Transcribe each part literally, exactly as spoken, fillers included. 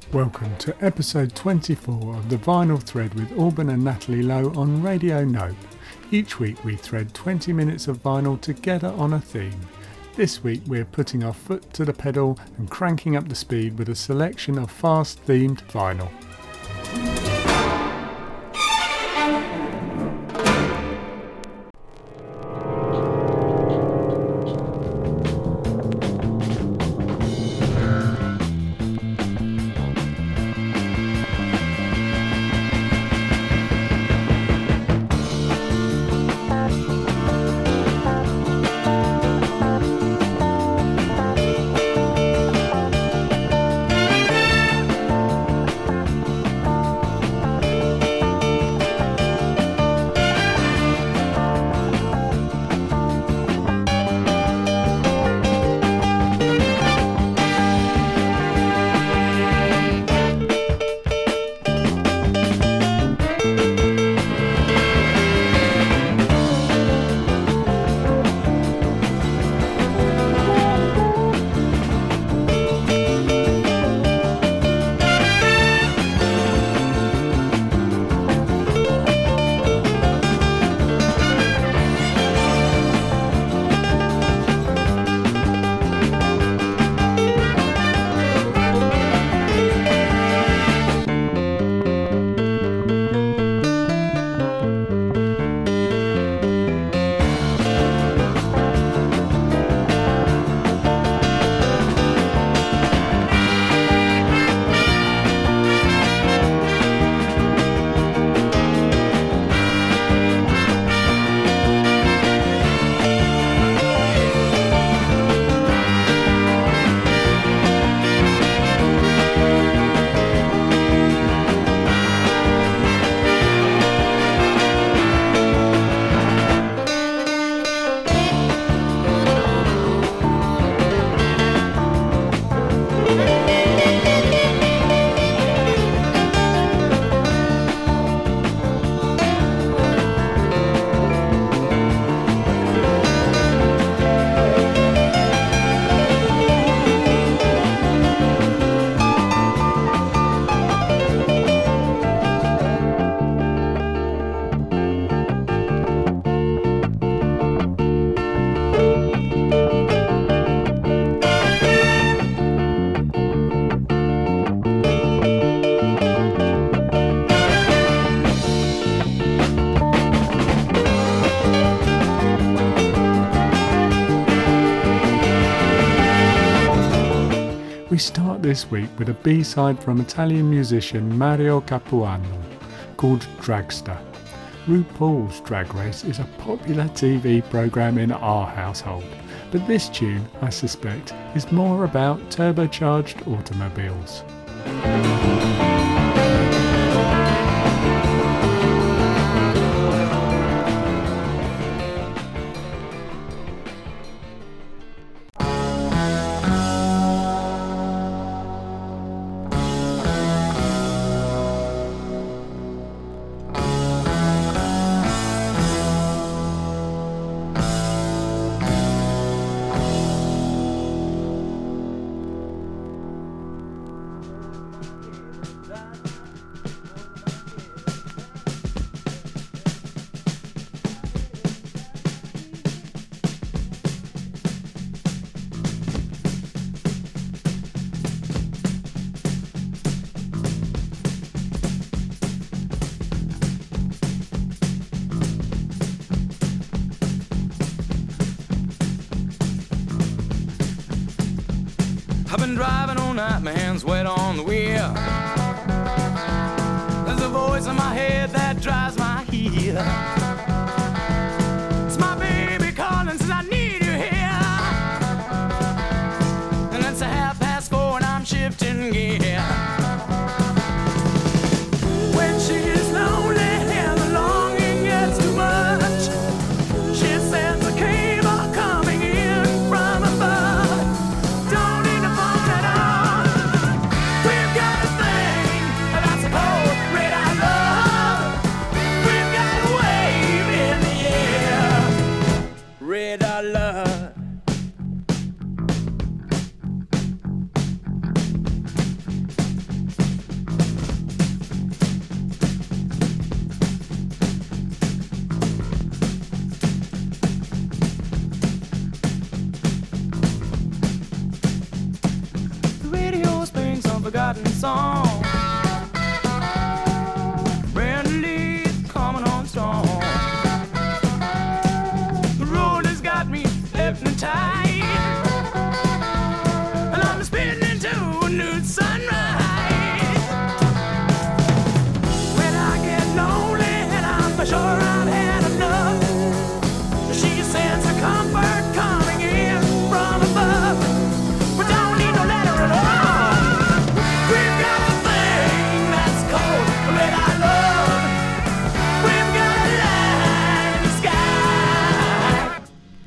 Welcome to episode twenty-four of The Vinyl Thread with Alban and Natalie Lowe on Radio Nope. Each week we thread twenty minutes of vinyl together on a theme. This week we're putting our foot to the pedal and cranking up the speed with a selection of fast-themed vinyl. We start this week with a B-side from Italian musician Mario Capuano called Dragster. RuPaul's Drag Race is a popular T V programme in our household, but this tune, I suspect, is more about turbocharged automobiles. I've been driving all night, my hands wet on the wheel. There's a voice in my head that drives my heel. It's my baby calling, says I need you here. And it's a half past four and I'm shifting gear. When she is lonely and the longing gets too much, she sends a cable coming in from above. Don't need a phone at all. We've got a thing that's a cold red I love. We've got a wave in the air. Red I love. forgotten song. Brand Lee coming on strong. The road has got me hypnotized, and I'm spinning into a new sunrise. When I get lonely and I'm sure I've had enough, she sends a comfort coming in from above. We don't need no letter at all. We've got the thing that's called red eye love. We've got a light in the sky.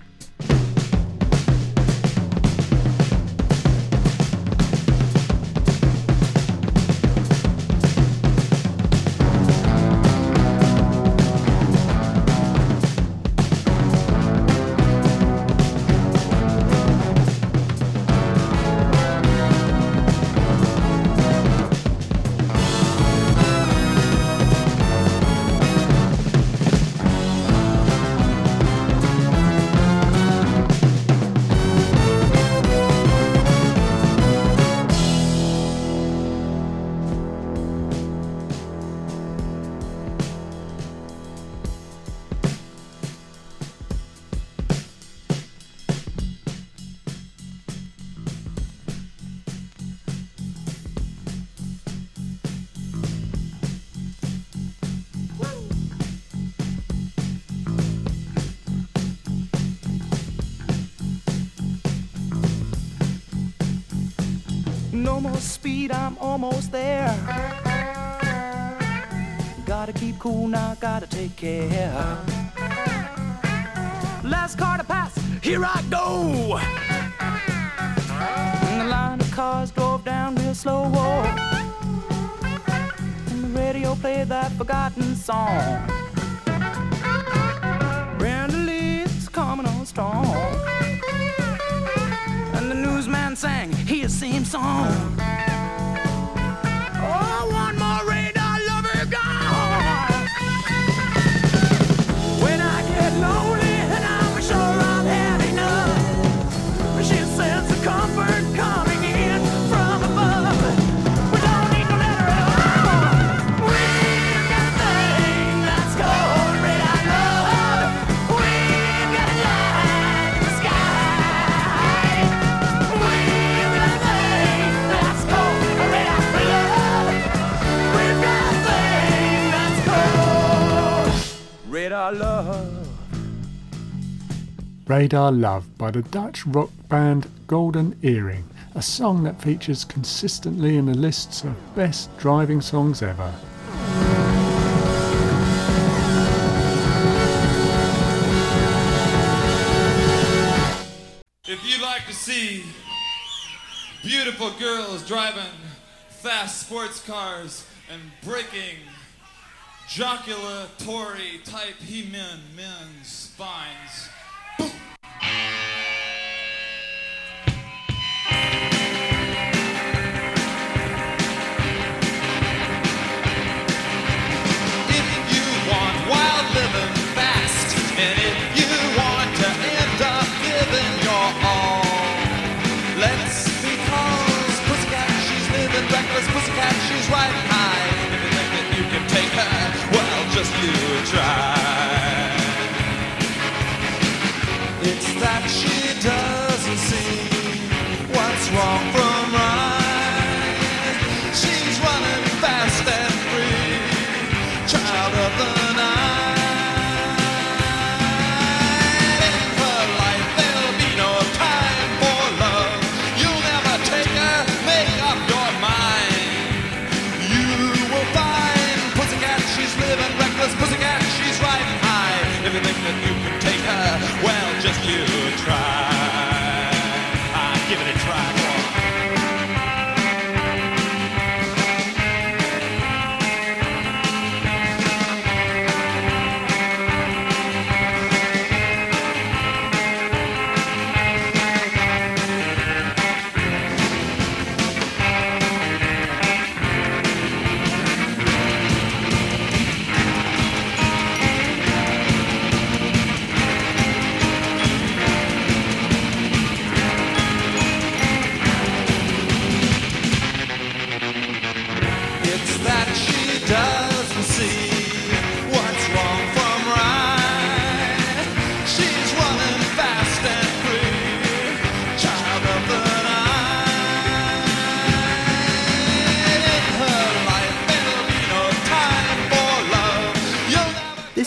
No more speed, I'm almost there. Gotta keep cool now, gotta take care. Last car to pass, here I go. And the line of cars drove down real slow. And the radio played that forgotten song. Brenda Lee's coming on strong. And the newsman sang his same song. Oh, one more radar lover gone. When I get lonely and I'm sure I've had enough, she sends a comfort coming in from above. We don't need no letter at all. We've got a thing that's called red eye love. We've got a light in the sky. We've got a thing that's called red eye love. We've got a thing that's called radar love. Radar Love by the Dutch rock band Golden Earring, a song that features consistently in the lists of best driving songs ever. If you'd like to see beautiful girls driving fast sports cars and breaking joculatory type he-men men's spines, boom. If you want wild living fast, and if you want to end up giving your all, let's be cause Pussycat, she's living reckless. Pussycat, she's riding high. If you think that you can take her, well, just you try. It's that she doesn't see what's wrong from right. She's running fast and free, child of the night. In her life there'll be no time for love. You'll never take her, make up your mind. You will find Pussycat, she's living reckless. Pussycat, she's riding high. If you think that you can take her, well, just you try. Ah, give it a try, boy.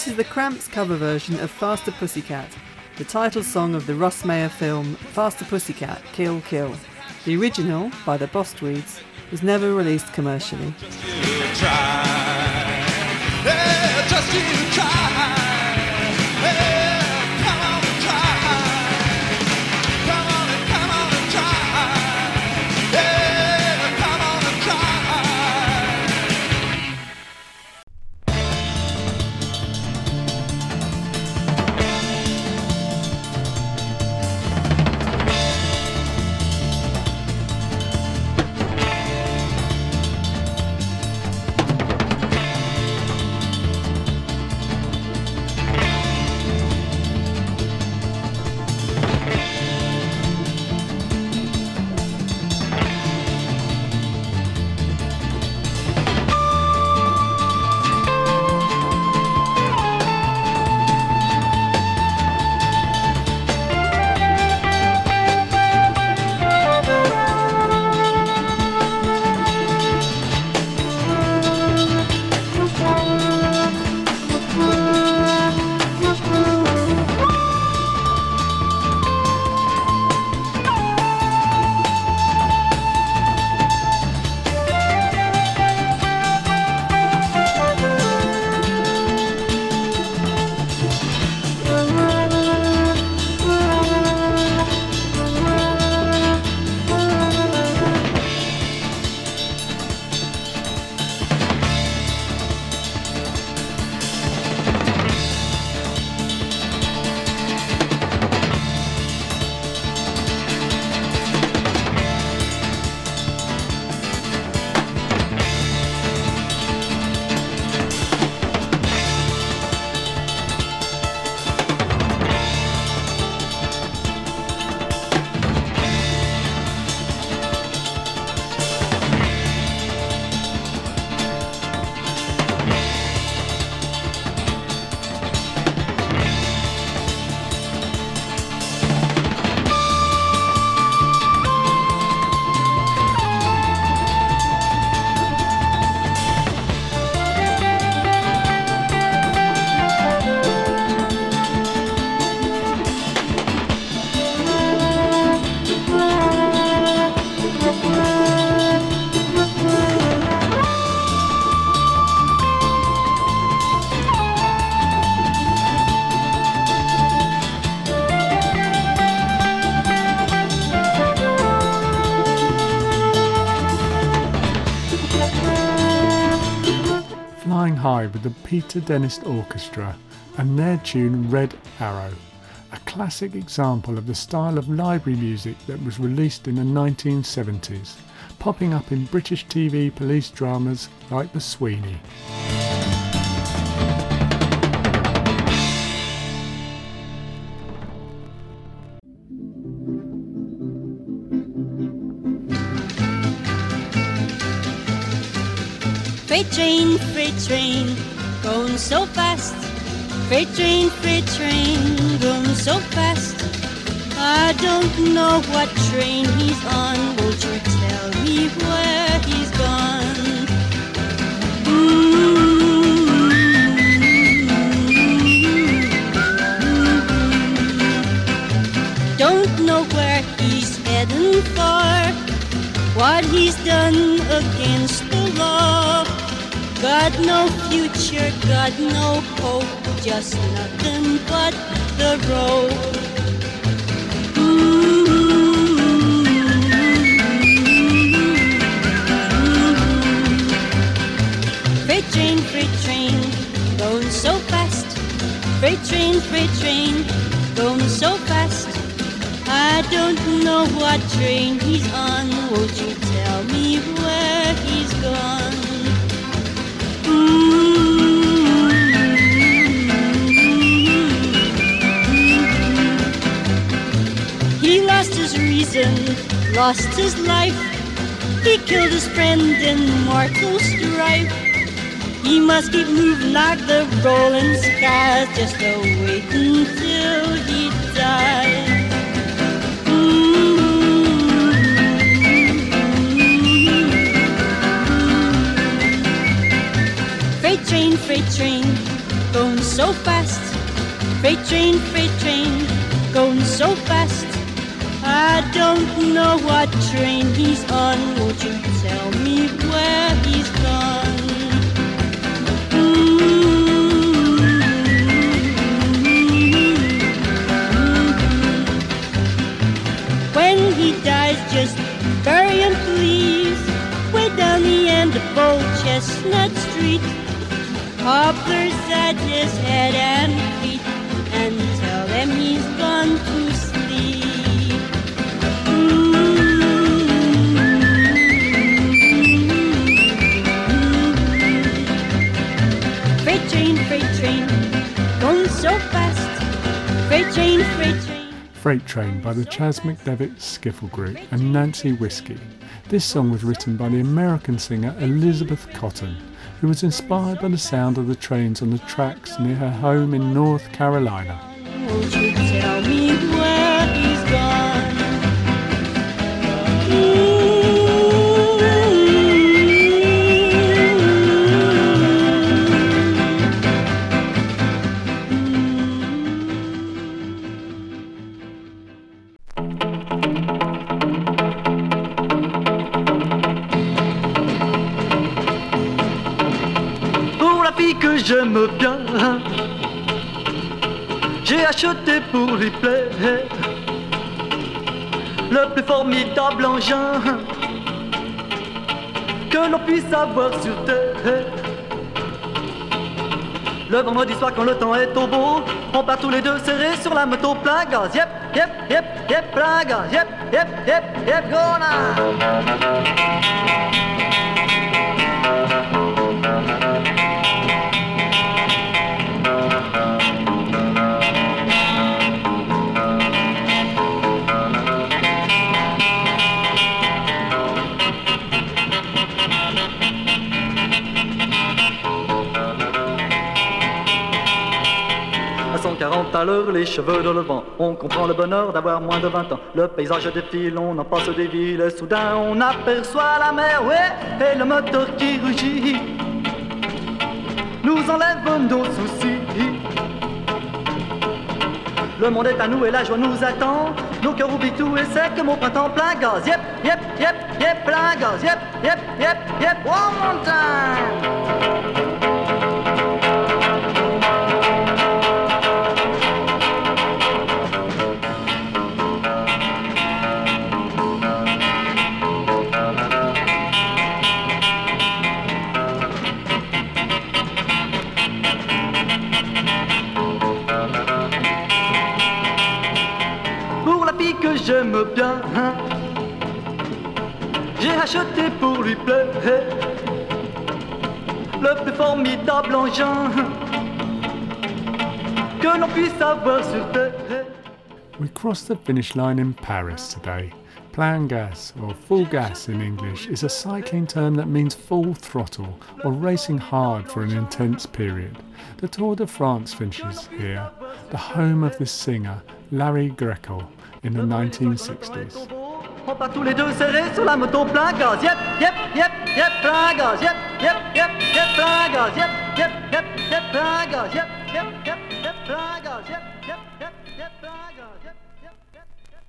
This is the Cramps cover version of Faster Pussycat, the title song of the Ross Meyer film Faster Pussycat, Kill Kill. The original, by the Bostweeds, was never released commercially. Just you try. Yeah, just you try. Yeah, come on and try. Come on and come on and try. Yeah, come on and try. High with the Peter Dentist Orchestra and their tune Red Arrow, a classic example of the style of library music that was released in the nineteen seventies, popping up in British T V police dramas like The Sweeney. Freight train, freight train, going so fast. Freight train, freight train, going so fast. I don't know what train he's on. Won't you tell me where he's gone? Mm-hmm. Don't know where he's heading for. What he's done against the law. Got no future, got no hope, just nothing but the road. Mm-hmm. Freight train, freight train, going so fast. Freight train, freight train, going so fast. I don't know what train he's on. Won't you tell me where he's gone? He lost his reason, lost his life. He killed his friend in mortal strife. He must keep moving like the rolling skies, just a waiting till he dies. Freight train, freight train, going so Freight train, freight train, going so fast. I don't know what train he's on. Won't you tell me where he's gone? When he dies, just bury him, please, way down the end of Old Chestnut Street. Poplars at his head and feet, and tell them he's gone to sleep. Mm-hmm. Freight train, freight train, going so fast. Freight train, freight train. Freight Train by the Chas McDevitt Skiffle Group and Nancy Whiskey. This song was written by the American singer Elizabeth Cotton, who was inspired by the sound of the trains on the tracks near her home in North Carolina. Won't you tell me where he's gone? Mm-hmm. Que j'aime bien, j'ai acheté pour lui plaire le plus formidable engin que l'on puisse avoir sur terre. Le vendredi soir quand le temps est au beau, on part tous les deux serrés sur la moto plein gaz. Yep, yep, yep, yep, plein gaz. Yep, yep, yep, yep, go now. cent quarante à l'heure, les cheveux dans le vent. On comprend le bonheur d'avoir moins de vingt ans. Le paysage défile, on en passe des villes. Et soudain, on aperçoit la mer, ouais, et le moteur qui rugit nous enlève nos soucis. Le monde est à nous et la joie nous attend. Nos cœurs oublient tout et c'est comme au printemps plein gaz. Yep, yep, yep, yep, plein gaz. Yep, yep, yep, yep, one more time. Que j'aime bien, hein. J'ai acheté pour lui plaire le plus formidable engin que l'on puisse avoir sur terre. We crossed the finish line in Paris today. Plein gas, or full gas in English, is a cycling term that means full throttle or racing hard for an intense period. The Tour de France finishes here, the home of this singer, Larry Greco, in the nineteen sixties. On part tous les deux serrés sur la moto plein gaz. Yep, yep, yep, yep, plein gaz. Yep, yep, yep, yep, plein gaz. Yep, yep, yep, yep, plein gaz. Yep, yep, yep, yep, plein gaz. Yep, yep, yep, yep, plein gaz. Yep, yep, yep,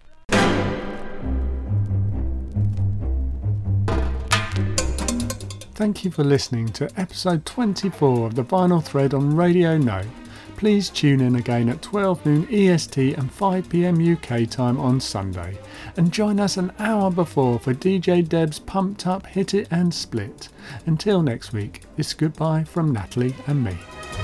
yep. Thank you for listening to episode twenty-four of The Vinyl Thread on Radio Note. Please tune in again at twelve noon E S T and five p m U K time on Sunday, and join us an hour before for D J Deb's Pumped Up Hit It and Split. Until next week, it's goodbye from Natalie and me.